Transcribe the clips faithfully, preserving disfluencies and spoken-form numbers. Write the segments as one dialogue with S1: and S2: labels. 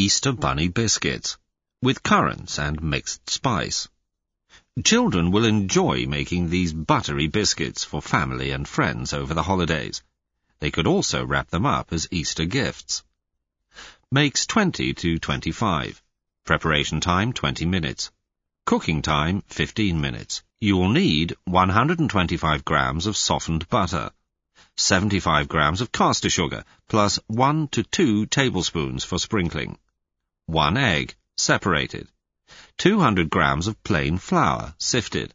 S1: Easter Bunny biscuits, with currants and mixed spice. Children will enjoy making these buttery biscuits for family and friends over the holidays. They could also wrap them up as Easter gifts. Makes twenty to twenty-five. Preparation time twenty minutes. Cooking time fifteen minutes. You will need one hundred twenty-five grams of softened butter, seventy-five grams of caster sugar, plus one to two tablespoons for sprinkling, one egg, separated, two hundred grams of plain flour, sifted,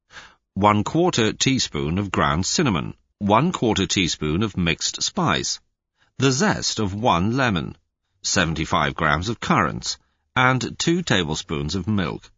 S1: one quarter teaspoon of ground cinnamon, one quarter teaspoon of mixed spice, the zest of one lemon, seventy-five grams of currants, and two tablespoons of milk.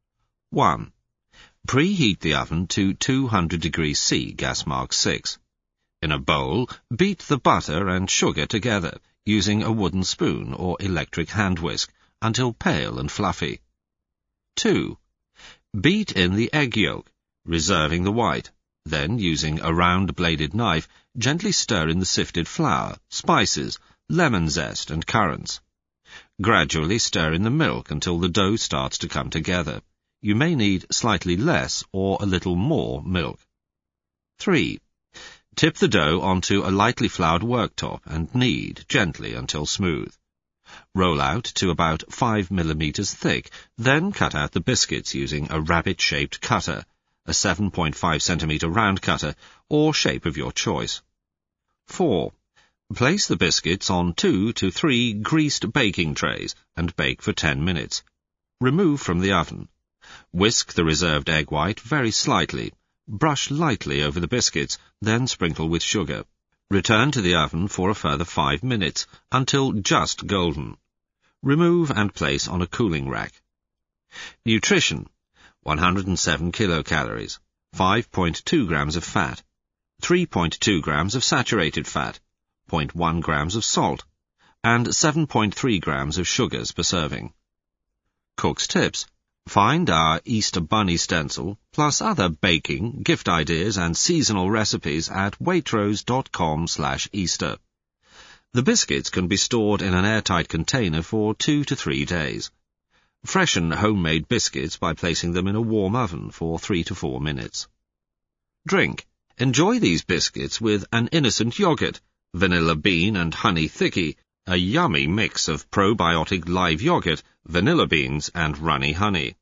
S1: one. Preheat the oven to two hundred degrees C, gas mark six. In a bowl, beat the butter and sugar together, using a wooden spoon or electric hand whisk, until pale and fluffy. two. Beat in the egg yolk, reserving the white. Then, using a round-bladed knife, gently stir in the sifted flour, spices, lemon zest, and currants. Gradually stir in the milk until the dough starts to come together. You may need slightly less or a little more milk. three. Tip the dough onto a lightly floured worktop and knead gently until smooth. Roll out to about five millimeters thick, then cut out the biscuits using a rabbit-shaped cutter, a seven point five centimeter round cutter, or shape of your choice. four. Place the biscuits on two to three greased baking trays and bake for ten minutes. Remove from the oven. Whisk the reserved egg white very slightly. Brush lightly over the biscuits, then sprinkle with sugar. Return to the oven for a further five minutes, until just golden. Remove and place on a cooling rack. Nutrition: one hundred seven kilocalories, five point two grams of fat, three point two grams of saturated fat, zero point one grams of salt, and seven point three grams of sugars per serving. Cook's tips: find our Easter Bunny stencil, plus other baking, gift ideas and seasonal recipes at waitrose dot com slash Easter. The biscuits can be stored in an airtight container for two to three days. Freshen homemade biscuits by placing them in a warm oven for three to four minutes. Drink: enjoy these biscuits with an innocent yogurt, vanilla bean and honey thickie, a yummy mix of probiotic live yogurt, vanilla beans and runny honey.